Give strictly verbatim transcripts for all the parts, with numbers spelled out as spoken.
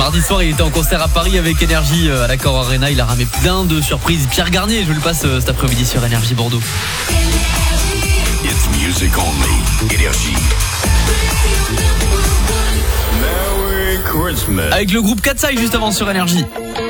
Mardi soir, il était en concert à Paris avec Énergie à l'Accor Arena. Il a ramé plein de surprises. Pierre Garnier, je vous le passe cet après-midi sur Énergie Bordeaux. It's music only. Énergie. Merry Christmas. Avec le groupe Katsai juste avant sur Énergie.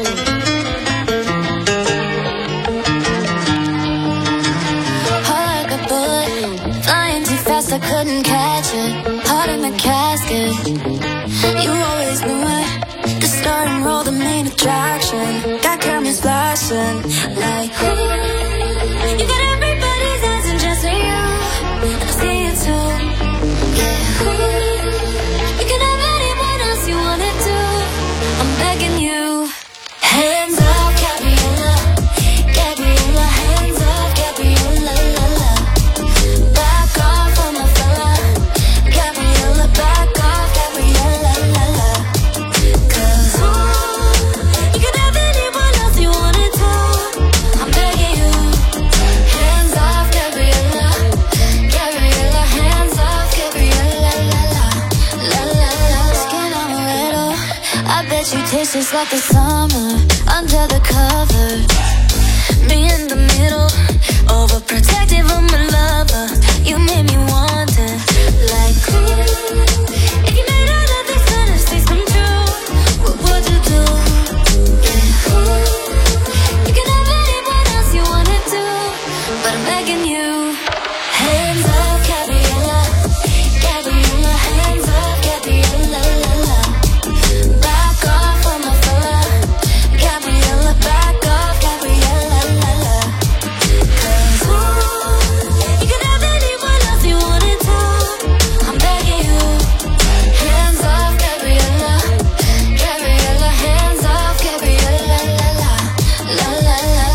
I couldn't catch it, heart in the casket. You always knew it, the star and roll, the main attraction. Got cameras flashing, like ooh. You got everybody's eyes and just for you, and I see it too. Yeah, ooh. You can have anyone else you wanna do. I'm begging you, hands up, Gabriella, Gabriella, hands up, Gabriella, la la. Back off on my fella, Gabriella, back off, Gabriella, la la. 'Cause ooh, you can have anyone else you wanna do. I'm begging you, hands off, Gabriella, Gabriella, hands off, Gabriella, la la, la la la. Skin on a little, I bet you taste just like the summer under the covers. Me in the middle, overprotective of my lover. You made me want it, like ooh. If you made all of these fantasies come true, what would you do? Yeah, ooh. You can have anyone else you wanna do, but I'm begging you, hands up, Gabriella, Gabriella, hands up, Gabriella, la la. Back off on my fella, Gabriella, back off, Gabriella, la la. 'Cause ooh, you can have anyone else you wanna do. I'm begging you, hands off, Gabriella, Gabriella, hands off, Gabriella, la la, la la la la,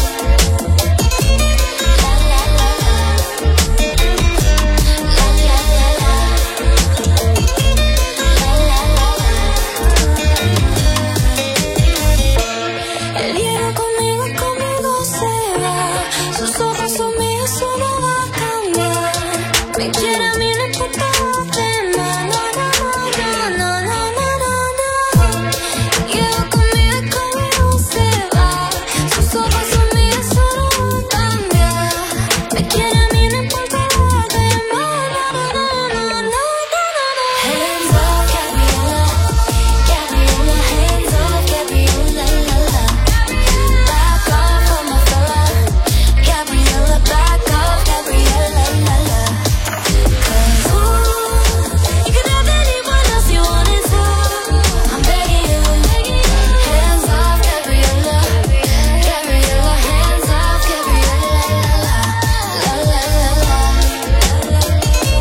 la la la la, la la la la, el hielo conmigo, conmigo se va. Sus ojos son míos, eso no va a cambiar. Me quiere a mí, no importa dónde, na, na, na, na, na, na, na, na, na. Hielo conmigo, conmigo se va. Sus ojos son míos, eso no va a cambiar. Me quiere a mí, no importa dónde, na, na, na, na, na, na, na. Hands up, Gabriella, Gabriella, hands up, Gabriella, la la. Back off on my fella, Gabriella, back off, Gabriella, la la. 'Cause ooh, you can have anyone else you wanna do. I'm begging you, hands off, Gabriella, Gabriella, hands off, Gabriella, la la, la la la la, la la la la, la la la la, la la la la, la la la la la.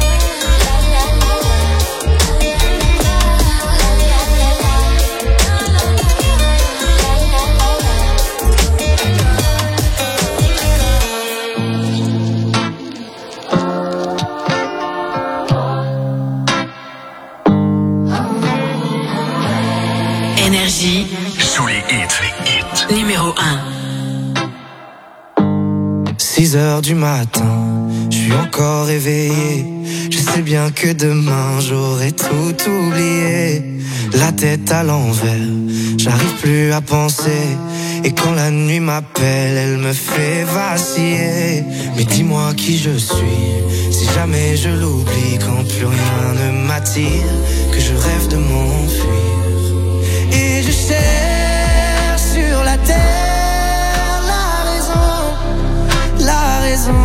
Énergie, Sous les hits, les hits. numéro un. six heures du matin, je suis encore réveillé. Je sais bien que demain j'aurai tout oublié. La tête à l'envers, j'arrive plus à penser. Et quand la nuit m'appelle, elle me fait vaciller. Mais dis-moi qui je suis, si jamais je l'oublie. Quand plus rien ne m'attire, que je rêve de m'enfuir. Et je cherche sur la terre la raison, la raison,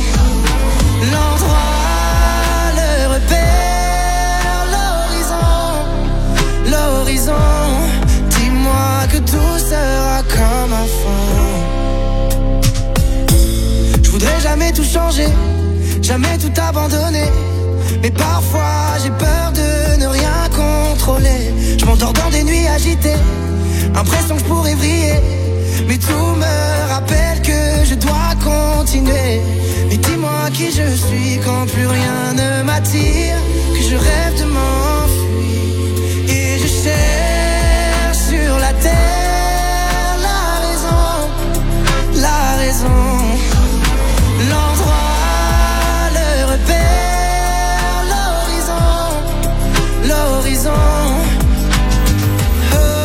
l'endroit, le repère, l'horizon, l'horizon. Dis-moi que tout sera comme avant. Je voudrais jamais tout changer, jamais tout abandonner. Mais parfois j'ai peur de ne rien contrôler. Je m'endors dans des nuits agitées, l'impression que je pourrais briller. Mais tout me rappelle que je dois continuer. Mais dis-moi qui je suis quand plus rien ne m'attire, que je rêve de m'enfuir. Et je cherche sur la terre la raison, la raison, l'endroit, le repère, l'horizon, l'horizon. Oh.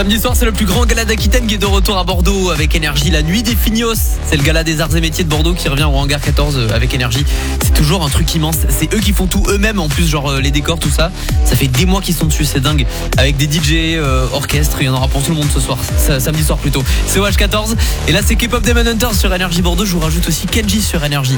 Samedi soir, c'est le plus grand gala d'Aquitaine qui est de retour à Bordeaux avec Énergie. La nuit des Fignos, c'est le gala des arts et métiers de Bordeaux qui revient au hangar quatorze avec Énergie. C'est toujours un truc immense. C'est eux qui font tout eux-mêmes en plus, genre les décors, tout ça. Ça fait des mois qu'ils sont dessus, c'est dingue. Avec des D J, euh, orchestres, il y en aura pour tout le monde ce soir. Ça, samedi soir plutôt. C'est O H quatorze. Et là, c'est K-pop Demon Hunters sur Énergie Bordeaux. Je vous rajoute aussi Kenji sur Énergie.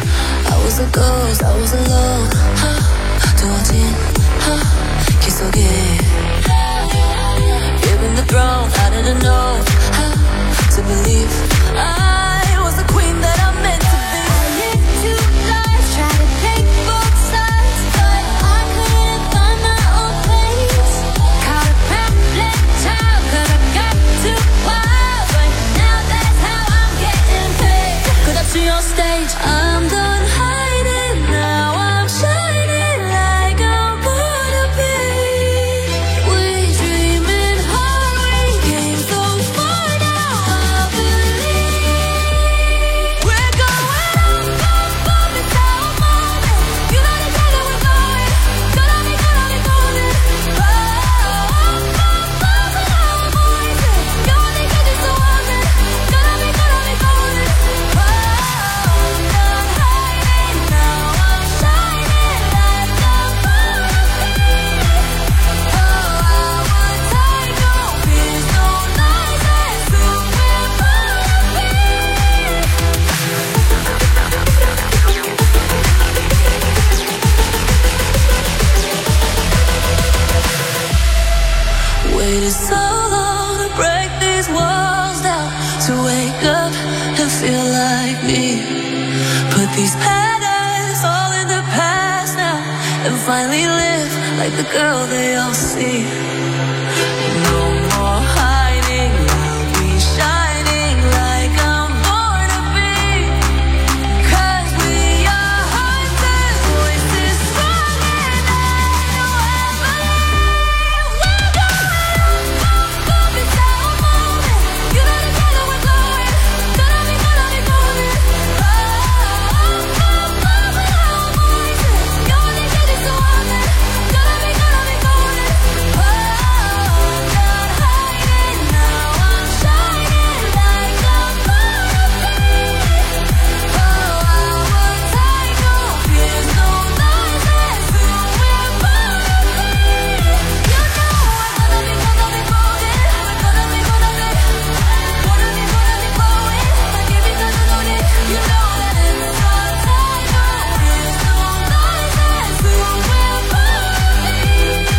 Given the throne, I didn't know how to believe I was the queen that I'm meant to be. I lived two lives, tried to take both sides, but I couldn't find my own place. Caught a pamphlet child, cause I got too wild, but now that's how I'm getting paid. Cause I see on stage, I'm done hiding, now I'm shining like I'm born to be. Waited so long to break these walls down, to wake up and feel like me. Put these patterns all in the past now, and finally live like the girl they all see. No more hiding, I'll be shining like I'm born to be. Cause we are hunters, voices strong and I know I believe. We're going up, up, up, it's our moment. You better get it, we're going. Gonna be, gonna be golden. Up, up, up, up, our voices. You only get it so often. Gonna be, gonna be golden. Oh, I'm not hiding, now I'm shining like I'm born to be. Oh, our time, no fears, no lies, that's who we're born to be. You know we're gonna be, gonna be golden. We're gonna be, gonna be, gonna be, gonna be glowing. I give you the know it. You know that it's our time, no fears, no lies, that's who we're born to be.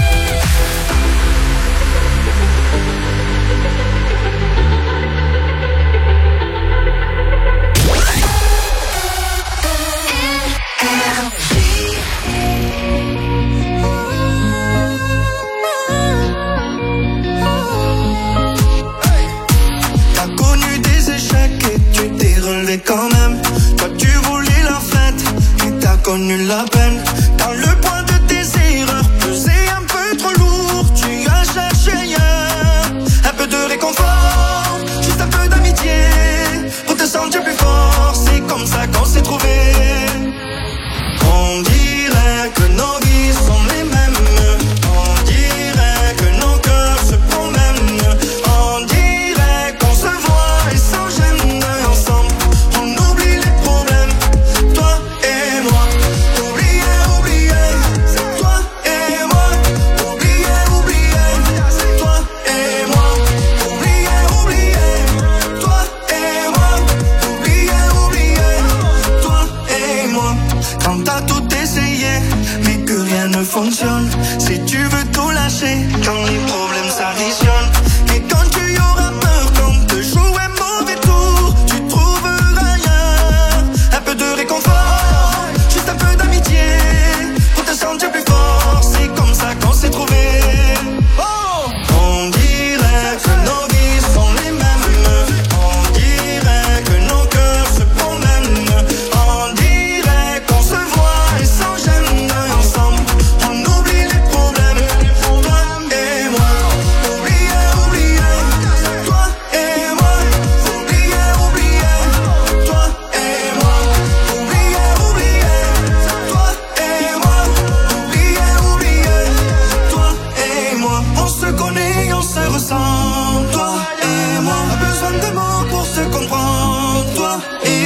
T'as connu des échecs et tu t'es relevé quand même. Toi tu voulais la fête et t'as connu la peine. Quand le poids de tes erreurs pesait un peu trop lourd, tu as cherché ailleurs un peu de réconfort, juste un peu d'amitié pour te sentir plus fort. C'est comme ça qu'on s'est trouvés. On dirait que nos vies sont les mêmes. On dirait que nos cœurs se promènent. On dirait qu'on se voit et sans gêne. Ensemble, on oublie les problèmes. Toi et moi, oublie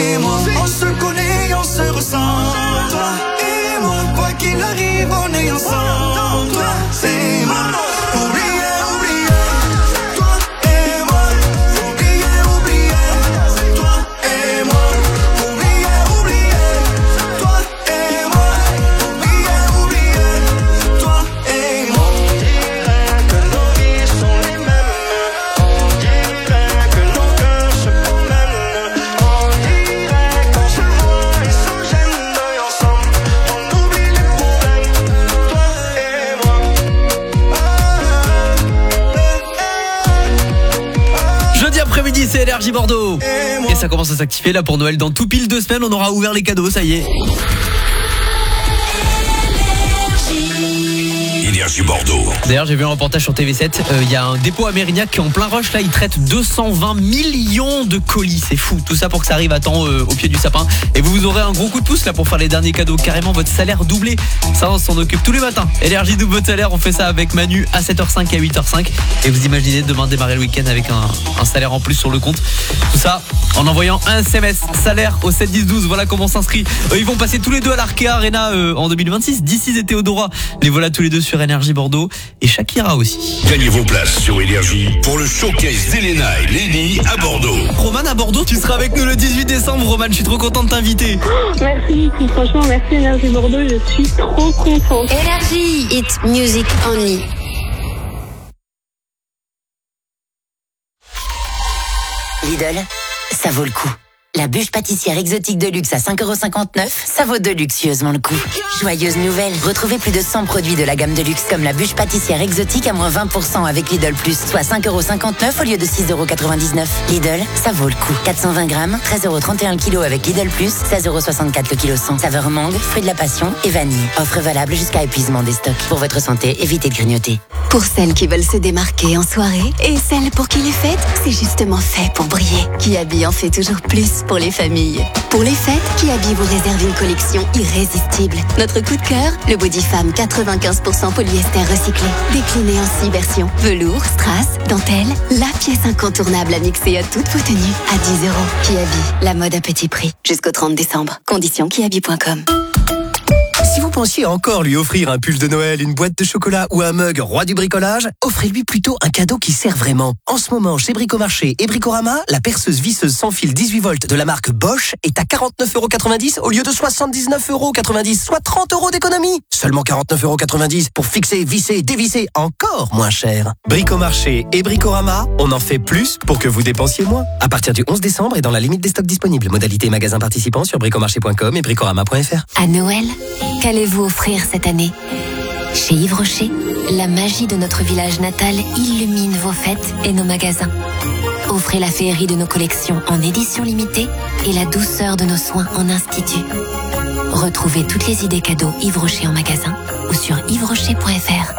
et moi, on se connaît, on se ressent. Toi et moi, quoi qu'il arrive, on est ensemble. Toi, c'est moi. Oublier, oublier. Toi et moi. Oublier, oublier. Toi et moi. Oublier, oublier. Toi et moi. Oublier, oublier. Toi et moi. On dirait que nos vies sont les mêmes. On dirait que nos cœurs se promènent. On dirait qu'on se voit et se gêne ensemble. On oublie les problèmes. Toi et moi. Jeudi après-midi, c'est Énergie Bordeaux. Et ça commence à s'activer là pour Noël. Dans tout pile deux semaines, on aura ouvert les cadeaux, ça y est. Énergie Bordeaux. D'ailleurs, j'ai vu un reportage sur T V sept. Il euh, y a un dépôt à Mérignac qui est en plein rush. Là, il traite deux cent vingt millions de colis. C'est fou. Tout ça pour que ça arrive à temps euh, au pied du sapin. Et vous, vous aurez un gros coup de pouce là pour faire les derniers cadeaux. Carrément, votre salaire doublé. Ça, on s'en occupe tous les matins. Énergie double votre salaire. On fait ça avec Manu à sept heures cinq et à huit heures cinq. Et vous imaginez demain démarrer le week-end avec un, un salaire en plus sur le compte. Tout ça en envoyant un S M S salaire au sept dix douze. Voilà comment on s'inscrit. Euh, ils vont passer tous les deux à l'Arkea Arena euh, en deux mille vingt-six. D'ici et Théodora. Les voilà tous les deux sur Énergie Bordeaux. Et Shakira aussi. Gagnez vos places sur Énergie pour le showcase d'Elena et Lenny à Bordeaux. Roman à Bordeaux, tu seras avec nous le dix-huit décembre. Roman, je suis trop content de t'inviter. Merci, franchement, merci Énergie Bordeaux, je suis trop contente. Énergie, it's music only. Lidl, ça vaut le coup. La bûche pâtissière exotique de luxe à cinq euros cinquante-neuf, ça vaut de luxueusement le coup. Joyeuse nouvelle, retrouvez plus de cent produits de la gamme de luxe comme la bûche pâtissière exotique à moins vingt pour cent avec Lidl Plus, soit cinq euros cinquante-neuf au lieu de six euros quatre-vingt-dix-neuf. Lidl, ça vaut le coup. quatre cent vingt grammes, treize euros trente et un le kilo avec Lidl Plus, seize euros soixante-quatre le kilo cent. Saveur mangue, fruit de la passion et vanille. Offre valable jusqu'à épuisement des stocks. Pour votre santé, évitez de grignoter. Pour celles qui veulent se démarquer en soirée et celles pour qui les fêtes, c'est justement fait pour briller. Kiabi en fait toujours plus pour les familles. Pour les fêtes, Kiabi vous réserve une collection irrésistible. Notre coup de cœur, le Body Femme quatre-vingt-quinze pour cent polyester recyclé. Décliné en six versions. Velours, strass, dentelle, la pièce incontournable à mixer à toutes vos tenues à dix euros. Kiabi, la mode à petit prix. Jusqu'au trente décembre. Conditions kiabi point com. Si vous pensiez encore lui offrir un pull de Noël, une boîte de chocolat ou un mug roi du bricolage, offrez-lui plutôt un cadeau qui sert vraiment. En ce moment, chez Bricomarché et Bricorama, la perceuse visseuse sans fil dix-huit volts de la marque Bosch est à quarante-neuf euros quatre-vingt-dix au lieu de soixante-dix-neuf euros quatre-vingt-dix, soit trente euros d'économie. Seulement quarante-neuf euros quatre-vingt-dix pour fixer, visser, dévisser, encore moins cher. Bricomarché et Bricorama, on en fait plus pour que vous dépensiez moins. À partir du onze décembre et dans la limite des stocks disponibles. Modalité magasin participant sur bricomarché point com et bricorama point f r. À Noël, qu'allez-vous offrir cette année? Chez Yves Rocher, la magie de notre village natal illumine vos fêtes et nos magasins. Offrez la féerie de nos collections en édition limitée et la douceur de nos soins en institut. Retrouvez toutes les idées cadeaux Yves Rocher en magasin ou sur yves rocher point f r.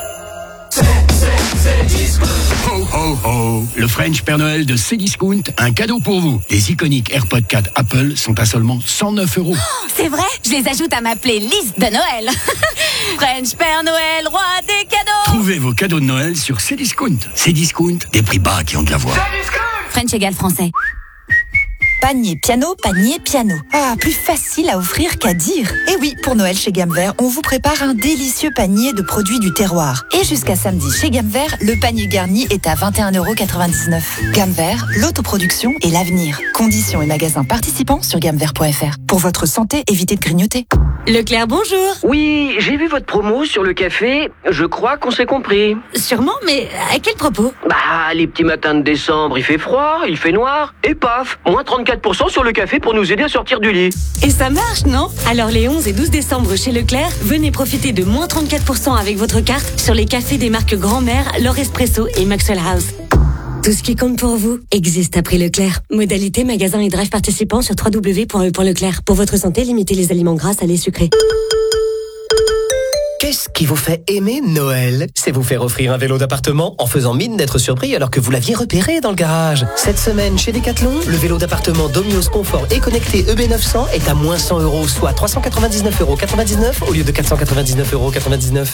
Ho ho ho, le French Père Noël de Cdiscount, un cadeau pour vous. Les iconiques AirPods quatre Apple sont à seulement cent neuf euros. Oh, c'est vrai, je les ajoute à ma playlist de Noël. French Père Noël, roi des cadeaux. Trouvez vos cadeaux de Noël sur Cdiscount. Cdiscount, des prix bas qui ont de la voix. French égale français. Panier piano, panier piano. Ah, plus facile à offrir qu'à dire. Et oui, pour Noël chez Gamme Vert, on vous prépare un délicieux panier de produits du terroir. Et jusqu'à samedi chez Gamme Vert, le panier garni est à vingt et un euros quatre-vingt-dix-neuf. Gamme Vert, l'autoproduction et l'avenir. Conditions et magasins participants sur gamme vert point f r. Pour votre santé, évitez de grignoter. Leclerc, bonjour. Oui, j'ai vu votre promo sur le café. Je crois qu'on s'est compris. Sûrement, mais à quel propos? Bah, les petits matins de décembre, il fait froid, il fait noir, et paf, moins trente-quatre pour cent sur le café pour nous aider à sortir du lit. Et ça marche, non? Alors les onze et douze décembre chez Leclerc, venez profiter de moins trente-quatre pour cent avec votre carte sur les cafés des marques Grand-Mère, L'Or Espresso et Maxwell House. Tout ce qui compte pour vous existe à prix Leclerc. Modalité, magasin et drive participants sur w w w point e point leclerc. Pour votre santé, limitez les aliments gras, salés, sucrés. Qu'est-ce qui vous fait aimer Noël? C'est vous faire offrir un vélo d'appartement en faisant mine d'être surpris alors que vous l'aviez repéré dans le garage. Cette semaine, chez Decathlon, le vélo d'appartement Domios Confort et connecté E B neuf cents est à moins cent euros, soit trois cent quatre-vingt-dix-neuf euros quatre-vingt-dix-neuf au lieu de quatre cent quatre-vingt-dix-neuf euros quatre-vingt-dix-neuf.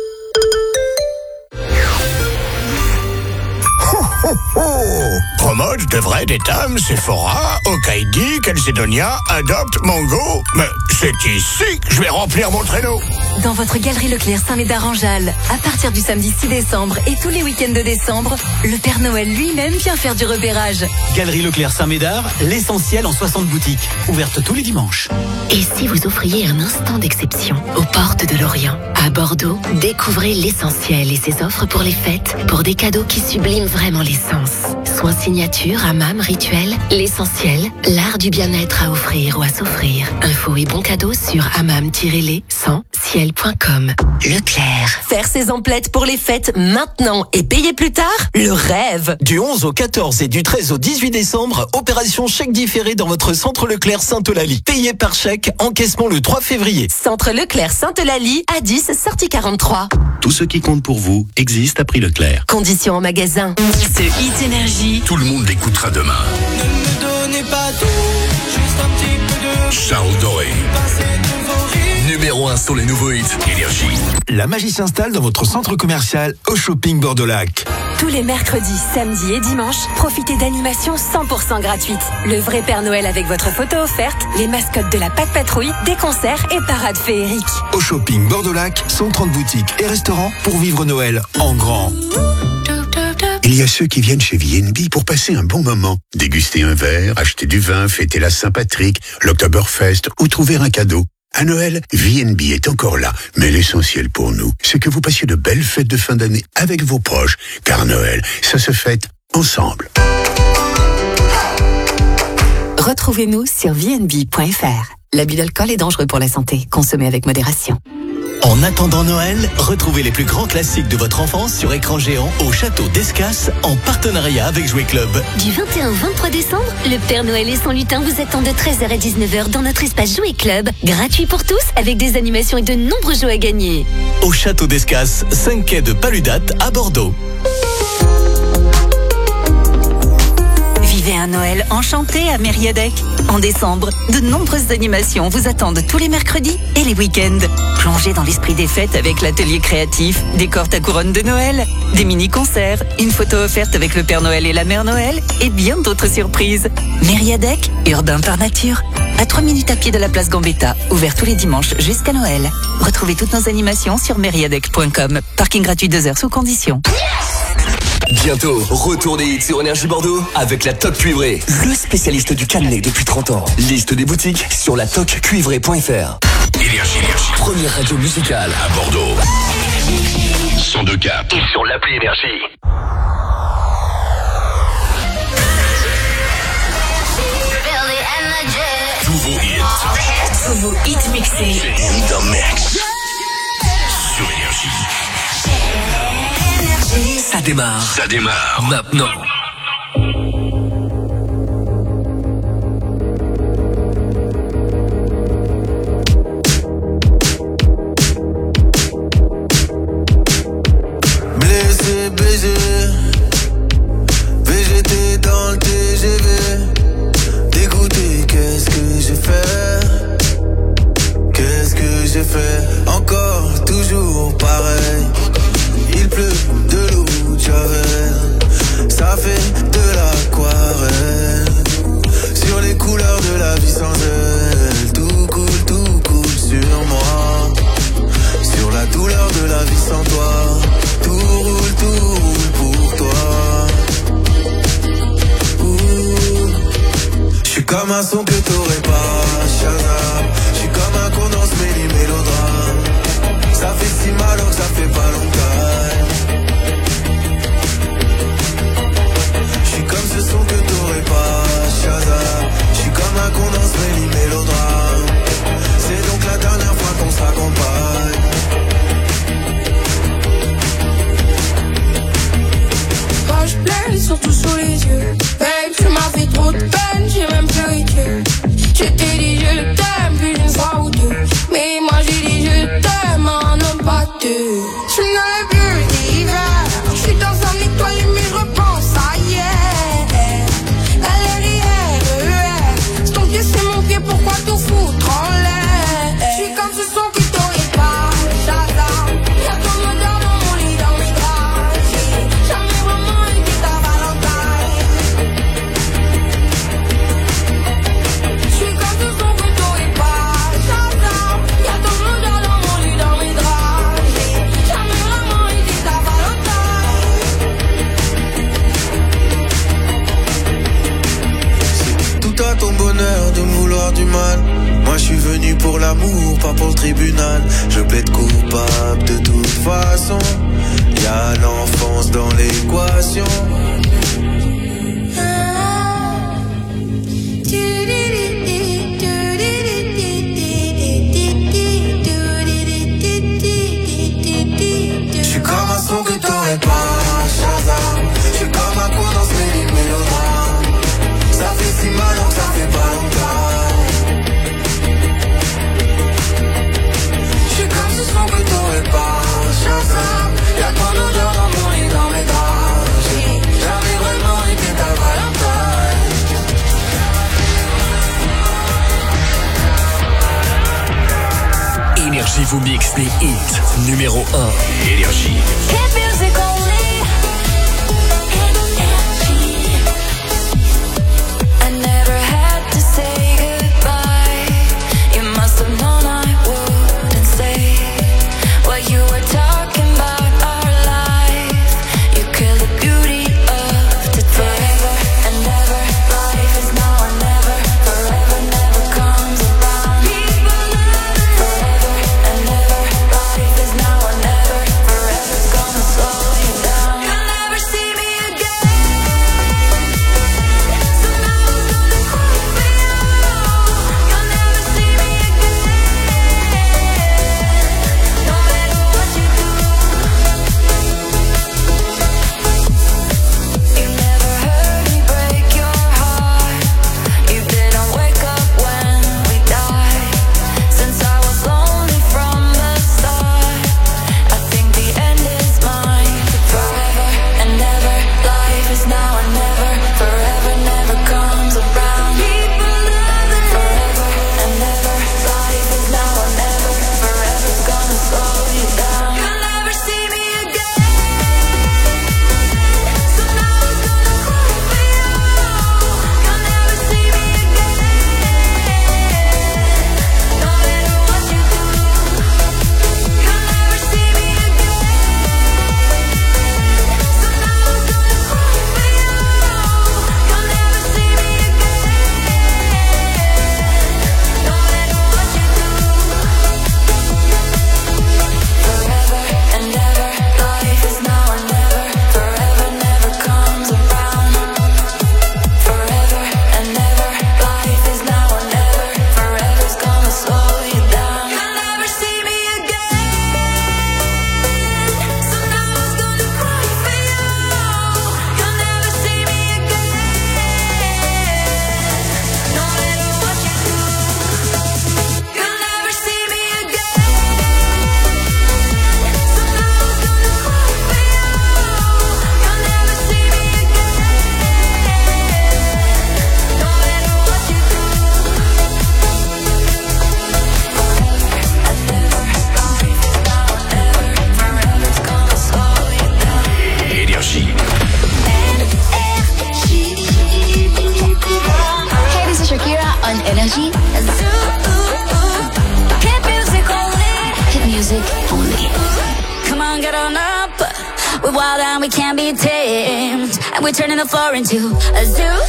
Promo codes de vrai des Dames, Sephora, Okaidi, Calcedonia, Adopt, Mango. Mais c'est ici que je vais remplir mon traîneau. Dans votre galerie Leclerc Saint-Médard-en-Jalles, à partir du samedi six décembre et tous les week-ends de décembre, le Père Noël lui-même vient faire du repérage. Galerie Leclerc Saint-Médard, l'essentiel en soixante boutiques, ouvertes tous les dimanches. Et si vous offriez un instant d'exception aux portes de l'Orient, à Bordeaux, découvrez l'essentiel et ses offres pour les fêtes, pour des cadeaux qui subliment vraiment l'essence. Soins signature, hammam, rituel, l'essentiel, l'art du bien-être à offrir ou à s'offrir. Infos et bons cadeaux sur hammam tiret sans ciel point com. Leclerc. Faire ses emplettes pour les fêtes maintenant et payer plus tard, le rêve. Du onze au quatorze et du treize au dix-huit décembre, opération chèque différé dans votre centre Leclerc Sainte-Eulalie. Payé par chèque, encaissement le trois février. Centre Leclerc Sainte-Eulalie, à dix, sortie quarante-trois. Tout ce qui compte pour vous existe à prix Leclerc. Conditions en magasin. Ce Hit Énergie. Tout le monde l'écoutera demain. Ne me donnez pas tout, juste un petit peu de... Charles Doré. Numéro un sur les nouveaux hits. Énergie. La magie s'installe dans votre centre commercial au Shopping Bordeaux-Lac. Tous les mercredis, samedis et dimanches, profitez d'animations cent pour cent gratuites. Le vrai Père Noël avec votre photo offerte, les mascottes de la Pâte Patrouille, des concerts et parades féeriques. Au Shopping Bordeaux-Lac, cent trente boutiques et restaurants pour vivre Noël en grand. Il y a ceux qui viennent chez V and B pour passer un bon moment. Déguster un verre, acheter du vin, fêter la Saint-Patrick, l'Oktoberfest ou trouver un cadeau. À Noël, V and B est encore là, mais l'essentiel pour nous, c'est que vous passiez de belles fêtes de fin d'année avec vos proches, car Noël, ça se fête ensemble. Retrouvez-nous sur v n b point f r. L'abus d'alcool est dangereux pour la santé. Consommez avec modération. En attendant Noël, retrouvez les plus grands classiques de votre enfance sur écran géant au château d'Escas en partenariat avec Jouet Club. Du vingt et un au vingt-trois décembre, le Père Noël et son lutin vous attendent de treize heures à dix-neuf heures dans notre espace Jouet Club. Gratuit pour tous, avec des animations et de nombreux jeux à gagner. Au château d'Escas, cinq quai de Paludat à Bordeaux. Vivez un Noël enchanté à Mériadec. En décembre, de nombreuses animations vous attendent tous les mercredis et les week-ends. Plongez dans l'esprit des fêtes avec l'atelier créatif, décore ta couronne de Noël, des mini-concerts, une photo offerte avec le Père Noël et la Mère Noël et bien d'autres surprises. Mériadec, urbain par nature. À trois minutes à pied de la place Gambetta, ouvert tous les dimanches jusqu'à Noël. Retrouvez toutes nos animations sur mériadec point com. Parking gratuit deux heures sous condition. Bientôt, retour des hits sur Énergie Bordeaux avec la Toc Cuivrée, le spécialiste du cannelé depuis trente ans. Liste des boutiques sur la toc cuivrée point f r. Énergie, énergie. Première radio musicale à Bordeaux. cent deux quatre. Et sur l'appli Énergie. Tous vos hits. Tous vos hits mixés. In the mix. Sur Énergie. Ça démarre. Ça démarre. Maintenant. Blessé, baisé, V G T dans le T G V. Dégoûté, qu'est-ce que j'ai fait? Qu'est-ce que j'ai fait? Encore, toujours pareil. Il pleut de l'eau de Javel, ça fait de l'aquarelle. Sur les couleurs de la vie sans elle, tout coule, tout coule sur moi. Sur la douleur de la vie sans toi, tout roule, tout roule pour toi. J'suis comme un son que t'aurais pas, Shazam. J'suis comme un con dans ce méli mélodrame. Ça fait si mal que ça fait pas longtemps. J'suis comme ce son que t'aurais pas, Shazam. J'suis comme un con dans ce méli mélodrame. C'est donc la dernière fois qu'on s'accompagne. Quand je pleure, surtout sous les yeux. Babe, tu m'as fait trop de peine, j'ai même pleuré. Je t'ai dit je t'aime, plus d'une fois ou deux. Mais moi j'ai dit je t'aime, un homme pas deux. Je de me vouloir du mal. Moi je suis venu pour l'amour, pas pour le tribunal. Je plaide coupable de toute façon. Y'a l'enfance dans l'équation. J'suis comme un son que t'aurais pas, Shazam. J'suis comme un con dans ce mélodrame. Ça fait si mal donc ça fait pas longtemps. J'suis comme ce son que t'aurais pas, Shazam. Y'a pas d'odeur dans mon lit, dans mes draps. J'ai jamais vraiment été ta Valentine. Énergie vous mixe les hits numéro un. Énergie. Hit music only. I never had to say goodbye. You must have known I wouldn't say what you were talking about our life. You killed the beauty of today. Forever and ever, life is now or never. Forever never comes around. Forever and ever, life is now or never. Forever's gonna slow you down. You'll never see me again. So now I'm gonna cry for you. You'll never see me again. No matter what you do. You never heard me break your heart. You didn't wake up when we died. Since I was lonely from the start, I think the end is mine. Forever and never, life is now or never. Forever never comes around. Forever and never, life is now or never. Forever's gonna slow you down. You'll never see me again. So now I'm gonna cry for you. You'll never see me again. No matter what you do. You'll never see me again. So now I'm gonna cry for you. You'll never see me again. No matter what you do. Forever and ever, life is now or never. Forever never comes around. Forever and ever, life is now or never. Forever's gonna slow you down. You'll never see me again. So now I'm gonna cry for you. You'll never see me again. No matter what you do. You'll never see me again. So now I'm gonna cry for you. You'll never see me again. No matter what you do. Forever's gonna slow you down. Énergie. Hey, this is Shakira on Energy. Hit music only. Hit music only. Come on, get on up. We're wild and we can't be tamed. And we're turning the floor into a zoo.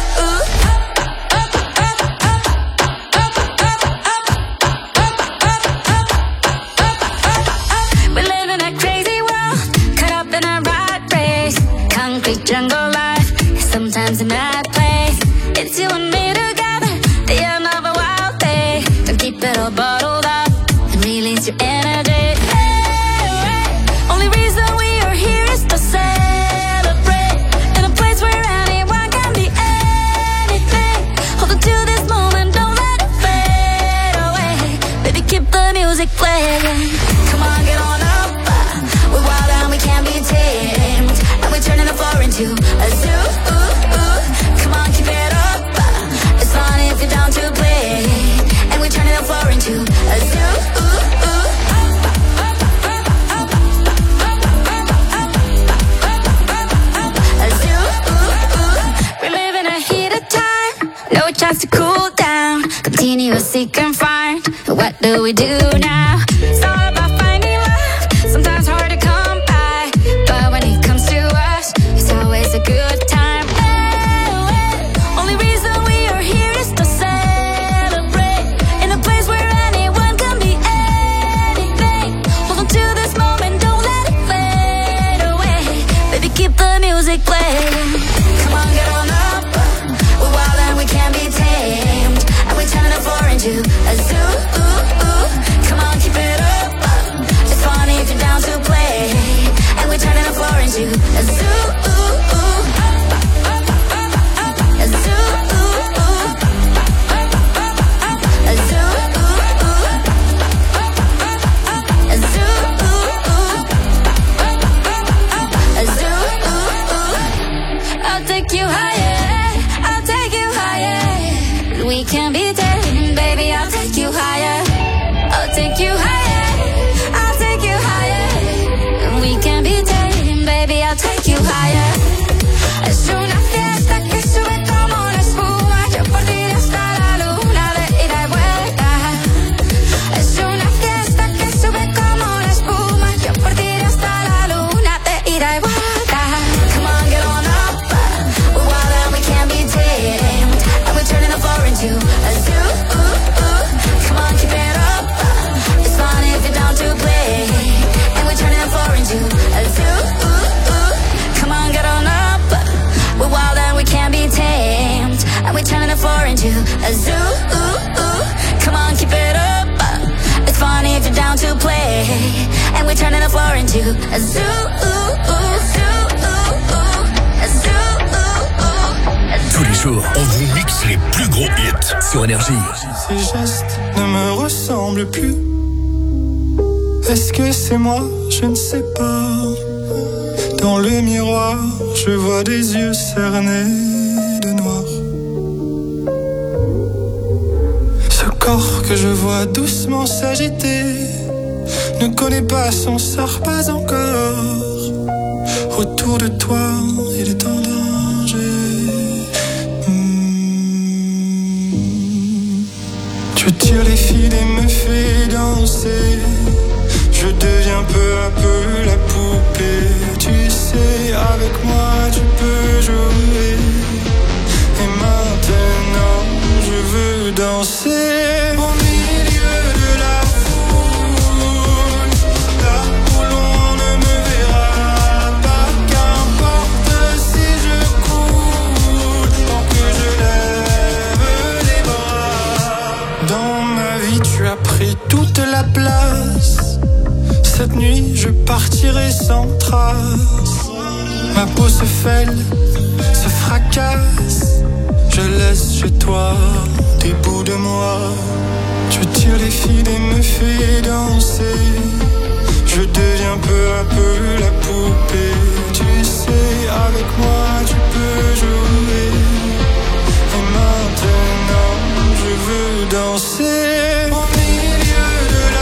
We live in a crazy world, caught up in a rat race. Concrete jungle life, sometimes a mad place. It's you and me together, the end of a wild day. Don't keep it all bottled up and release your energy. Only reason we are here is to celebrate. In a place where anyone can be anything. Hold on to this moment, don't let it fade away. Baby, keep the music playing. Come on, get on up. We're wild and we can't be tamed. And we're turning the floor into a zoo. Come on, keep it up. It's fun if you're down to play. And we're turning the floor into a zoo. A zoo. We live in a heated time, no chance to cool down. Continue seek and find. What do we do now? It's all about finding love. Sometimes hard to come by, but when it comes to us, it's always a good time. Only reason we are here is to say you a zoo. Come on, keep it up. It's funny if you're down to play, and we're turning the floor into a zoo. A zoo. A zoo. A zoo. A zoo. I'll take you higher. I'll take you higher. We can be tamed, baby. I'll take you higher. I'll take you higher. I'll take you higher. We can be tamed, baby. I'll take you higher. Es una fiesta que sube como la espuma. Yo por ti hasta la luna de ida y vuelta. Es una fiesta que sube como la espuma. Yo por ti hasta la luna de ida y vuelta. Come on, get on up. We're wild and we can't be tamed, and we're turning the floor into a zoo. Come on, keep it up. It's fun if you're down to play, and we're turning the floor into a zoo. Come on, get on up. We're wild and we can't be tamed, and we're turning the floor into a zoo. Come on, keep it up. It's fun if you're down to play, and we're turning the floor into a zoo. Tous les jours, on vous mixe les plus gros hits sur Énergie. Ces gestes ne me ressemblent plus. Est-ce que c'est moi? Je ne sais pas. Dans le miroir, je vois des yeux cernés de noir. Ce corps que je vois doucement s'agiter ne connaît pas son sort, pas encore. Autour de toi, il est en danger. Mmh. Tu tires les fils et me fais danser. Je deviens peu à peu la poupée. Tu sais, avec moi tu peux jouer. Et maintenant je veux danser au milieu de la foule, là où l'on ne me verra pas. Qu'importe si je coule, tant que je lève les bras. Dans ma vie tu as pris toute la place. Cette nuit, je partirai sans trace. Ma peau se fêle, se fracasse. Je laisse chez toi des bouts de moi. Tu tires les fils et me fais danser. Je deviens peu à peu la poupée. Tu sais, avec moi tu peux jouer. Et maintenant, je veux danser au milieu de la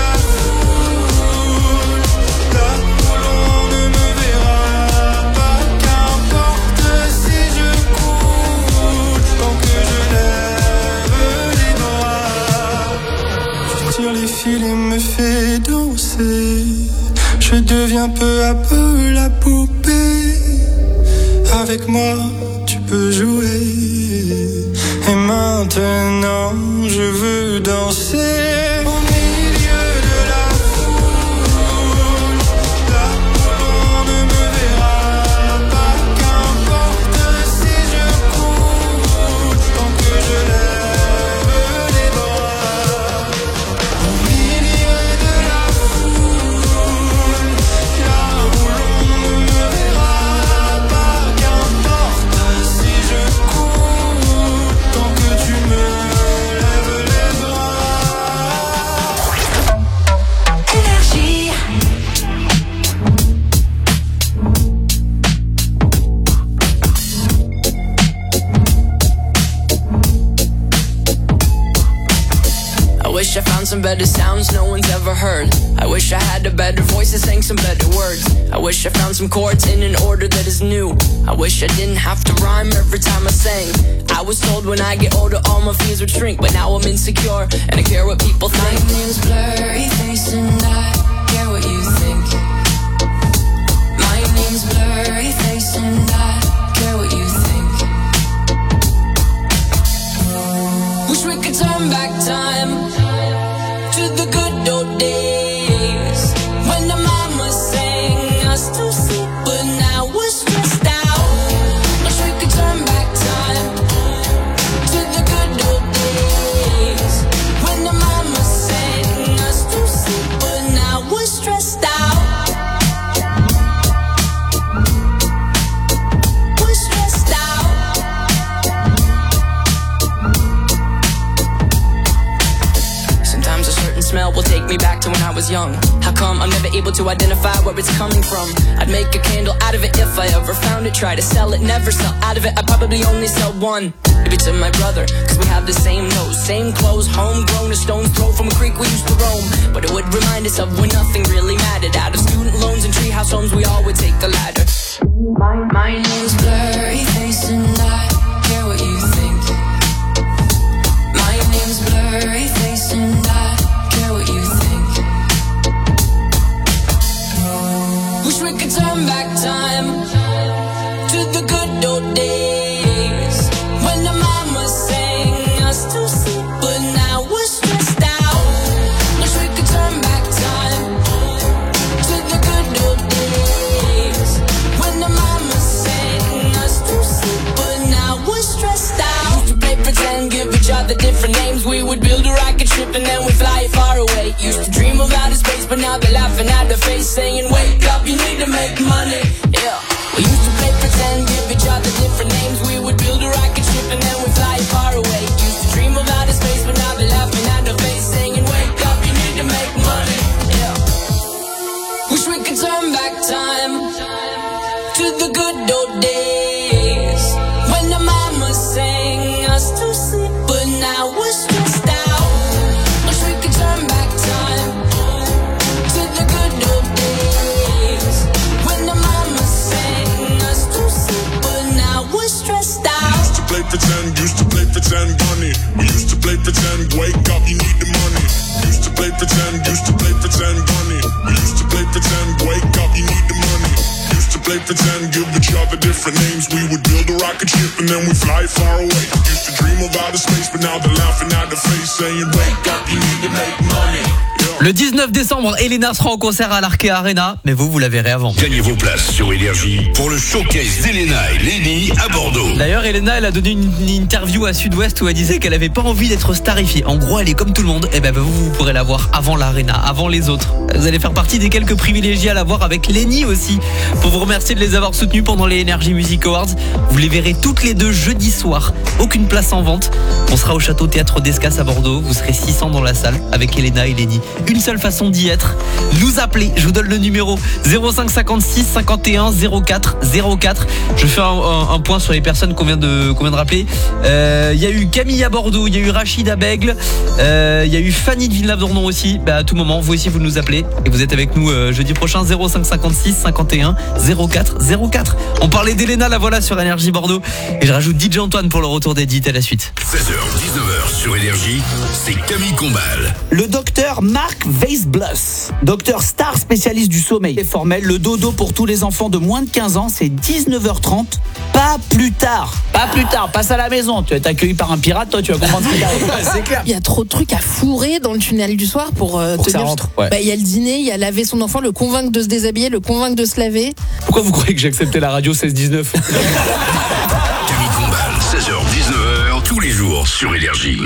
il me fait danser. Je deviens peu à peu la poupée. Avec moi tu peux jouer. Et maintenant je veux danser au milieu de la foule, là où l'on ne me verra pas. Qu'importe si je coule, tant que je lève les bras. Au milieu de la foule, là où l'on ne me verra pas. Qu'importe si je coule, tant que tu me lèves les bras. Énergie. I wish I found some better sounds no one's ever heard. I wish I had a better voice that sang some better words. I wish I found some chords in an order that is new. I wish I didn't have to rhyme every time I sang. I was told when I get older all my fears would shrink, but now I'm insecure and I care what people think. My name's Blurry Face and I care what you think. My name's Blurry Face and I care what you think. Wish we could turn back time to the good old days when the mama sang us to sleep, but now we're stressed out. Wish we could turn back time to the good old days when me back to when I was young. How come I'm never able to identify where it's coming from? I'd make a candle out of it if I ever found it. Try to sell it, never sell out of it. I'd probably only sell one. Maybe to my brother, cause we have the same nose, same clothes, homegrown, a stone's throw from a creek we used to roam. But it would remind us of when nothing really mattered. Out of student loans and treehouse homes, we all would take the ladder. My, my name's blurry face and I care what you think. My name's blurry face and I care what you think. Wish we could turn back time to the good old days when the mama sang us to sleep, but now we're stressed out. Wish we could turn back time to the good old days when the mama sang us to sleep, but now we're stressed out. Used to play pretend, give each other different names. We would build a rocket ship and then we'd fly it far away. Used to dream of outer space, but now they're laughing at the face, saying wake up, you need to make money. Yeah. We used to play pretend, give each other different names. We would build a rocket ship and then we'd fly it far away. Used to dream of outer space, but now they're laughing at the face, saying wake up, you need to make money. Yeah. Wish we could turn back time to the good old days when the mama sang us to sleep, but now we're stressed out. Wish we could turn back time to the good old days when the mama sang us to sleep, but now we're stressed out. Used to play pretend, used to play pretend, bunny. We used to play pretend, wake up, you need the money. Used to play pretend, used to play pretend, bunny. We used to play pretend, wake up, you need the money. Used to play pretend, give each other different names. We would build a rocket ship and then we'd fly far away. Used to dream of outer space, but now they're laughing at the face, saying wake up, you need to make money. Le dix-neuf décembre, Elena sera en concert à l'Arkea Arena, mais vous, vous la verrez avant. Gagnez vos places sur Énergie pour le showcase d'Elena et Lenny à Bordeaux. D'ailleurs, Elena, elle a donné une, une interview à Sud-Ouest où elle disait qu'elle avait pas envie d'être starifiée. En gros, elle est comme tout le monde. Et ben vous, vous pourrez la voir avant l'Arena, avant les autres. Vous allez faire partie des quelques privilégiés à la voir avec Lenny aussi. Pour vous remercier de les avoir soutenus pendant les Energy Music Awards. Vous les verrez toutes les deux jeudi soir. Aucune place en vente. On sera au Château Théâtre d'Escas à Bordeaux. Vous serez six cents dans la salle avec Elena et Lenny. Une seule façon d'y être, nous appeler. Je vous donne le numéro zéro cinq cinquante-six cinquante et un zéro quatre zéro quatre. Je fais un, un, un point sur les personnes qu'on vient de, qu'on vient de rappeler. Il euh, y a eu Camille à Bordeaux, il y a eu Rachid à Bègle, il euh, y a eu Fanny de Villeneuve-d'Ornon aussi. Bah, à tout moment, vous aussi vous nous appelez et vous êtes avec nous euh, jeudi prochain. Zéro cinq cinquante-six cinquante et un zéro quatre zéro quatre. On parlait d'Elena, la voilà sur Énergie Bordeaux. Et je rajoute D J Antoine pour le retour d'Edith à la suite. seize heures dix-neuf heures sur Énergie, c'est Camille Combal. Le docteur Marc Weisbluss, docteur star spécialiste du sommeil et formel, le dodo pour tous les enfants de moins de quinze ans, c'est dix-neuf heures trente, pas plus tard. Pas plus tard, passe à la maison, tu vas être accueilli par un pirate, toi tu vas comprendre ce qui t'arrive. C'est clair. Il y a trop de trucs à fourrer dans le tunnel du soir pour, euh, pour que ça tenir... rentre. Ouais. Bah, il y a le dîner, il y a laver son enfant, le convaincre de se déshabiller, le convaincre de se laver. Pourquoi vous croyez que j'ai accepté la radio seize dix-neuf? Camille Combal, seize heures dix-neuf heures, tous les jours sur Énergie.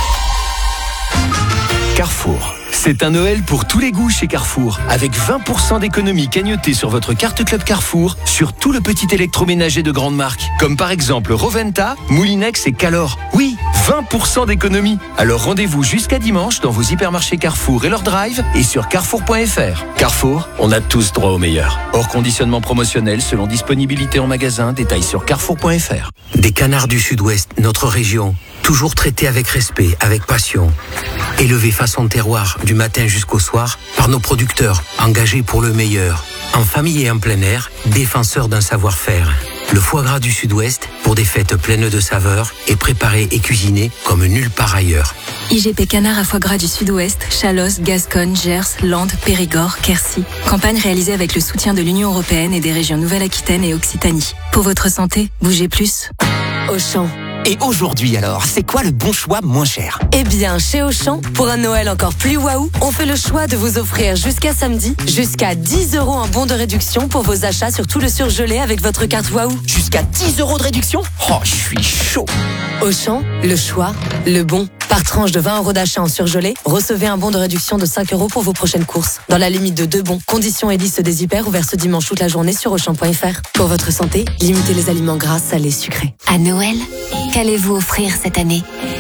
Carrefour. C'est un Noël pour tous les goûts chez Carrefour. Avec vingt pour cent d'économie cagnotée sur votre carte Club Carrefour sur tout le petit électroménager de grande marque. Comme par exemple Roventa, Moulinex et Calor. Oui, vingt pour cent d'économie. Alors rendez-vous jusqu'à dimanche dans vos hypermarchés Carrefour et leur drive et sur carrefour point f r. Carrefour, on a tous droit au meilleur. Hors conditionnement promotionnel selon disponibilité en magasin. Détails sur carrefour point f r. Des canards du Sud-Ouest, notre région. Toujours traités avec respect, avec passion. Élevés façon terroir, du matin jusqu'au soir, par nos producteurs, engagés pour le meilleur. En famille et en plein air, défenseurs d'un savoir-faire. Le foie gras du Sud-Ouest, pour des fêtes pleines de saveurs, est préparé et cuisiné comme nulle part ailleurs. I G P Canard à foie gras du Sud-Ouest, Chalosse, Gascogne, Gers, Landes, Périgord, Quercy. Campagne réalisée avec le soutien de l'Union européenne et des régions Nouvelle-Aquitaine et Occitanie. Pour votre santé, bougez plus. Auchan. Et aujourd'hui alors, c'est quoi le bon choix moins cher? Eh bien, chez Auchan, pour un Noël encore plus waouh, on fait le choix de vous offrir jusqu'à samedi, jusqu'à dix euros en bon de réduction pour vos achats sur tout le surgelé avec votre carte waouh. Jusqu'à dix euros de réduction? Oh, je suis chaud. Auchan, le choix, le bon. Par tranche de vingt euros d'achat en surgelé, recevez un bon de réduction de cinq euros pour vos prochaines courses. Dans la limite de deux bons. Conditions et liste des hyper ouverts ce dimanche toute la journée sur auchan point f r. Pour votre santé, limitez les aliments gras, salés, sucrés. À Noël, qu'allez-vous offrir cette année?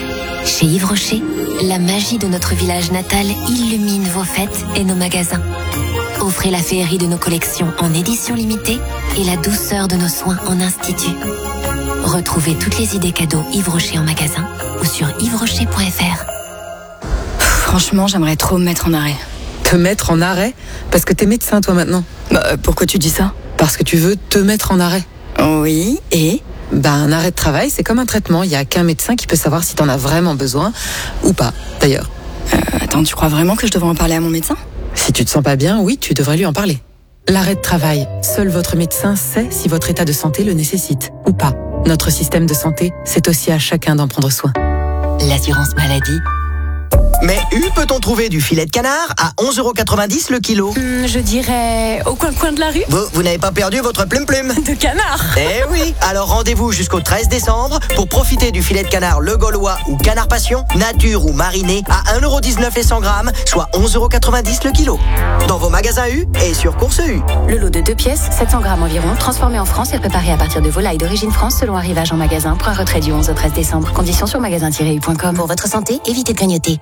Chez Yves Rocher, la magie de notre village natal illumine vos fêtes et nos magasins. Offrez la féerie de nos collections en édition limitée et la douceur de nos soins en institut. Retrouvez toutes les idées cadeaux Yves Rocher en magasin ou sur yves rocher point f r. Franchement, j'aimerais trop me mettre en arrêt. Te mettre en arrêt? Parce que t'es médecin, toi, maintenant. Bah, pourquoi tu dis ça? Parce que tu veux te mettre en arrêt. Oui, et? Bah, un arrêt de travail, c'est comme un traitement. Il n'y a qu'un médecin qui peut savoir si t'en as vraiment besoin ou pas, d'ailleurs. Euh, attends, tu crois vraiment que je devrais en parler à mon médecin? Si tu te sens pas bien, oui, tu devrais lui en parler. L'arrêt de travail, seul votre médecin sait si votre état de santé le nécessite ou pas. Notre système de santé, c'est aussi à chacun d'en prendre soin. L'assurance maladie. Mais où peut-on trouver du filet de canard à onze euros quatre-vingt-dix le kilo? Hmm, je dirais au coin-coin de la rue. Vous, vous n'avez pas perdu votre plume-plume De canard. Eh oui. Alors rendez-vous jusqu'au treize décembre pour profiter du filet de canard Le Gaulois ou Canard Passion, nature ou mariné à un euro dix-neuf les cent grammes, soit onze euros quatre-vingt-dix le kilo. Dans vos magasins U et sur Course U. Le lot de deux pièces, sept cents grammes environ, transformé en France et préparé à partir de volailles d'origine France selon arrivage en magasin. Pour un retrait du onze au treize décembre. Conditions sur magasin tiret u point com. Pour votre santé, évitez de grignoter.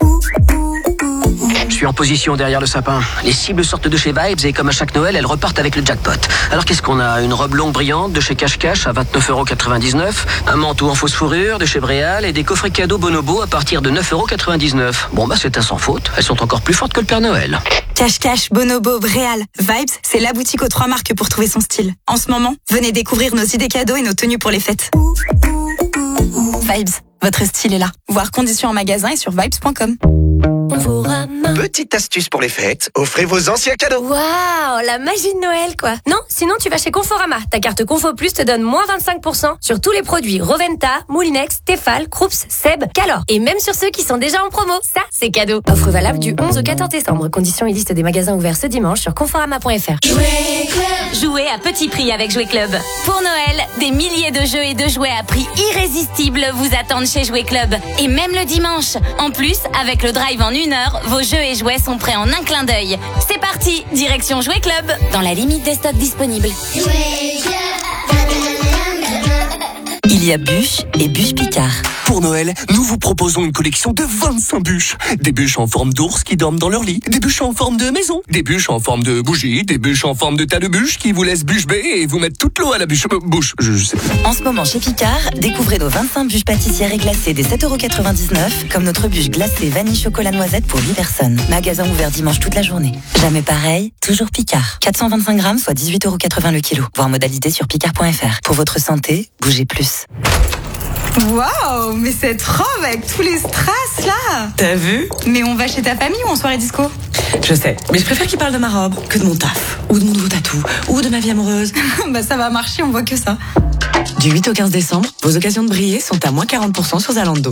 Je suis en position derrière le sapin. Les cibles sortent de chez Vibes et comme à chaque Noël, elles repartent avec le jackpot. Alors qu'est-ce qu'on a? Une robe longue brillante de chez Cache Cache à vingt-neuf euros quatre-vingt-dix-neuf, un manteau en fausse fourrure de chez Bréal et des coffrets cadeaux Bonobo à partir de neuf euros quatre-vingt-dix-neuf. Bon bah c'est un sans faute. Elles sont encore plus fortes que le Père Noël. Cache Cache, Bonobo, Bréal, Vibes, c'est la boutique aux trois marques pour trouver son style. En ce moment, venez découvrir nos idées cadeaux et nos tenues pour les fêtes. Vibes, votre style est là. Voir conditions en magasin et sur vibes point com. Petite astuce pour les fêtes, offrez vos anciens cadeaux. Waouh, la magie de Noël, quoi. Non, sinon tu vas chez Conforama. Ta carte Confo Plus te donne moins vingt-cinq pour cent sur tous les produits Roventa, Moulinex, Tefal, Krups, Seb, Calor. Et même sur ceux qui sont déjà en promo. Ça, c'est cadeau. Offre valable du onze au quatorze décembre. Conditions et liste des magasins ouverts ce dimanche sur conforama point f r. Jouer Club. Jouez à petit prix avec Jouer Club. Pour Noël, des milliers de jeux et de jouets à prix irrésistible vous attendent chez Jouer Club. Et même le dimanche. En plus, avec le drive en une heure, vos jeux et jouets sont prêts en un clin d'œil. C'est parti, direction Jouer Club. Dans la limite des stocks disponibles. Il y a Bûche et Bûche Picard. Pour Noël, nous vous proposons une collection de vingt-cinq bûches. Des bûches en forme d'ours qui dorment dans leur lit, des bûches en forme de maison, des bûches en forme de bougie, des bûches en forme de tas de bûches qui vous laissent bûche bée et vous mettent toute l'eau à la bûche. Euh, bouche, je, je sais pas. En ce moment chez Picard, découvrez nos vingt-cinq bûches pâtissières et glacées des sept euros quatre-vingt-dix-neuf, comme notre bûche glacée vanille chocolat noisette pour huit personnes. Magasin ouvert dimanche toute la journée. Jamais pareil, toujours Picard. quatre cent vingt-cinq grammes, soit dix-huit euros quatre-vingts le kilo. Voir modalité sur picard point f r. Pour votre santé, bougez plus. Waouh, mais cette robe avec tous les strass là. T'as vu? Mais on va chez ta famille ou en soirée disco? Je sais, mais je préfère qu'il parle de ma robe que de mon taf, ou de mon nouveau tatou, ou de ma vie amoureuse. Bah ça va marcher, on voit que ça. Du huit au quinze décembre, vos occasions de briller sont à moins quarante pour cent sur Zalando.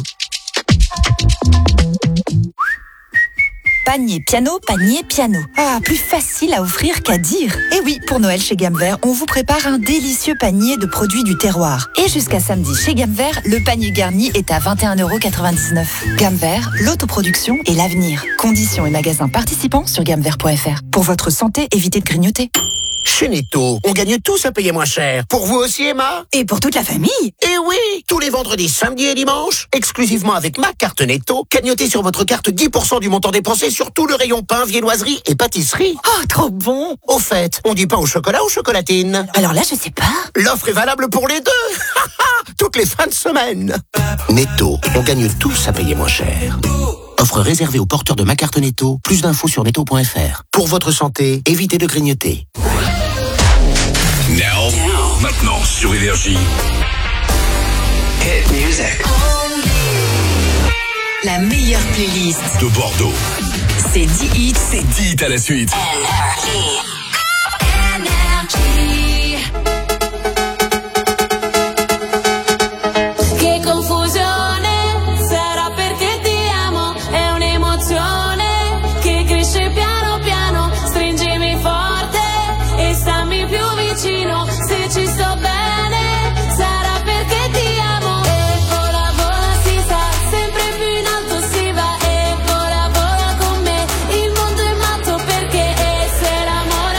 Panier piano, panier piano. Ah, plus facile à offrir qu'à dire. Et oui, pour Noël chez Gamme Vert, on vous prépare un délicieux panier de produits du terroir. Et jusqu'à samedi chez Gamme Vert, le panier garni est à vingt et un euros quatre-vingt-dix-neuf. Gamme Vert, l'autoproduction et l'avenir. Conditions et magasins participants sur gamme vert point f r. Pour votre santé, évitez de grignoter. Chez Netto, on gagne tous à payer moins cher. Pour vous aussi, Emma? Et pour toute la famille? Eh oui! Tous les vendredis, samedis et dimanches, exclusivement avec ma carte Netto, cagnotez sur votre carte dix pour cent du montant dépensé sur tout le rayon pain, viennoiserie et pâtisserie. Oh, trop bon! Au fait, on dit pain au chocolat ou chocolatine? Alors là, je sais pas. L'offre est valable pour les deux! Toutes les fins de semaine. Netto, on gagne tous à payer moins cher. Offre réservée aux porteurs de ma carte Netto. Plus d'infos sur netto point f r. Pour votre santé, évitez de grignoter. Now, maintenant sur Énergie. Hit music. La meilleure playlist De Bordeaux. C'est dix hits. C'est dix hits à la suite. Che confusione, sarà perché ti amo, è un'emozione che cresce piano piano, stringimi forte e stammi più vicino, se ci sto bene, sarà perché ti amo, e vola vola si sa, sempre più in alto si va, e vola vola con me, il mondo è matto perché e se l'amore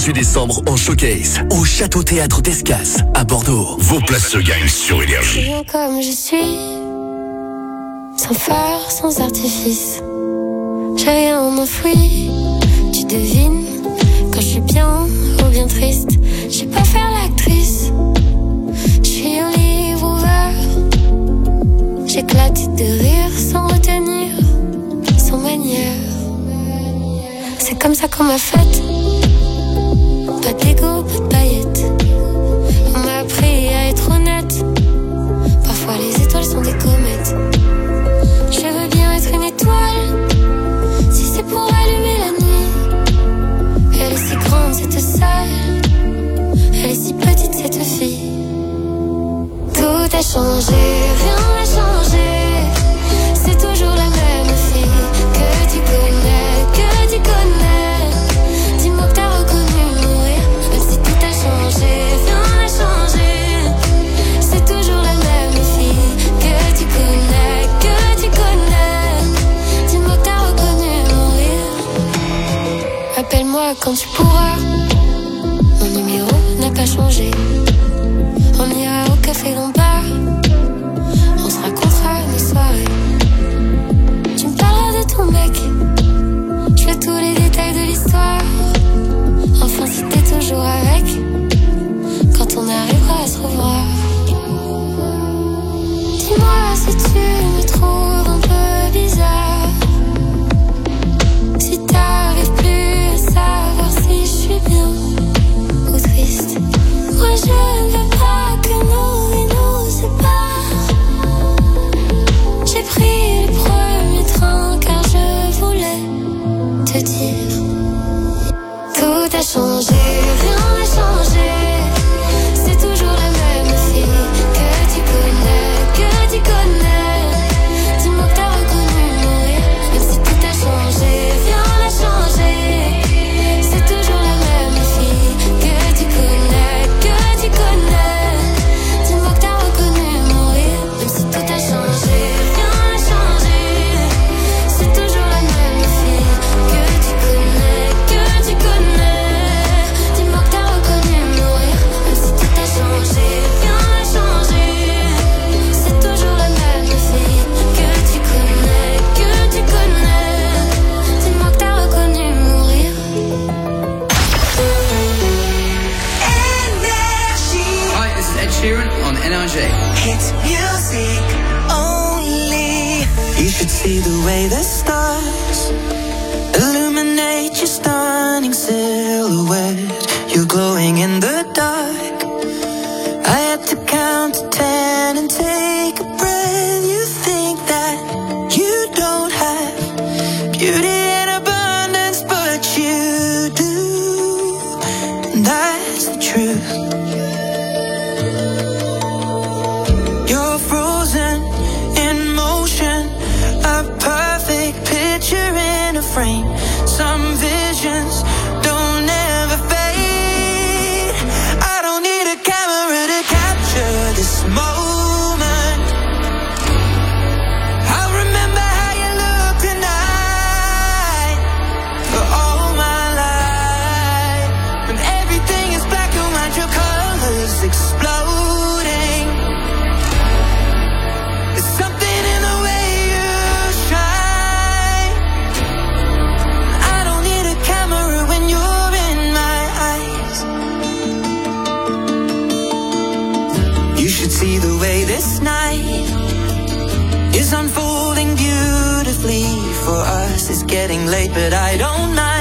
dix-huit décembre en showcase au Château Théâtre d'Escas à Bordeaux. Vos places se gagnent sur Énergie. Bien comme je suis, sans phare, sans artifice, j'ai rien enfoui. Tu devines quand je suis bien ou bien triste. Je sais pas faire l'actrice, je suis un livre ouvert. J'éclate de rire sans retenir, sans manière. C'est comme ça qu'on m'a faite. Pas d'ego, pas de paillettes. On m'a appris à être honnête. Parfois les étoiles sont des comètes. Je veux bien être une étoile, si c'est pour allumer la nuit. Elle est si grande cette salle, elle est si petite cette fille. Tout a changé, rien n'a changé. C'est toujours la même fille que tu connais, que tu connais. Dis-moi que t'as reconnu mon rire, même si tout a changé, rien n'a changé. C'est toujours la même fille que tu connais, que tu connais. Dis-moi que t'as reconnu mon rire. Appelle-moi quand tu pourras, mon numéro n'a pas changé. On ira au café dans le bar, on se racontera nos soirées. Tu me parleras de ton mec, je veux tous les détails de l'histoire. Enfin si t'es toujours avec, quand on arrivera à se revoir. Dis-moi si tu me trouves un peu bizarre, si t'arrives plus à savoir si je suis bien ou triste. Moi je ne veux pas que nos vies nous séparent. J'ai pris le premier train car je voulais te dire. Tout a changé, rien n'a changé. C'est toujours la même fille que tu connais, que tu connais. Dis-moi que t'as reconnu mon rire, même si tout a changé, rien n'a changé. C'est toujours la même fille que tu connais, que tu connais. Dis-moi que t'as reconnu mon rire, même si tout a changé, rien n'a changé. C'est toujours la même fille que tu connais, que tu connais. Dis-moi que t'as reconnu mon rire, même si tout a changé, rien n'a changé. C'est toujours la même fille que tu connais, que tu connais. Dis-moi que t'as reconnu mon rire. Hi, this is Ed Sheeran on N R J. It's music only. You should see the way the stars illuminate your stunning silhouette. You're glowing in the dark. I had to count to ten and take a breath. You think that you don't have beauty in abundance, but you do. And that's the truth. You're frozen in motion, a perfect picture in a frame. Some visions don't ever fade. I don't need a camera to capture this moment. I'll remember how you look tonight for all my life. When everything is black and white, your colors exploding. There's something in the way you shine. I don't need a camera when you're in my eyes. You should see the way this night is unfolding beautifully for us. It's getting late, but I don't mind.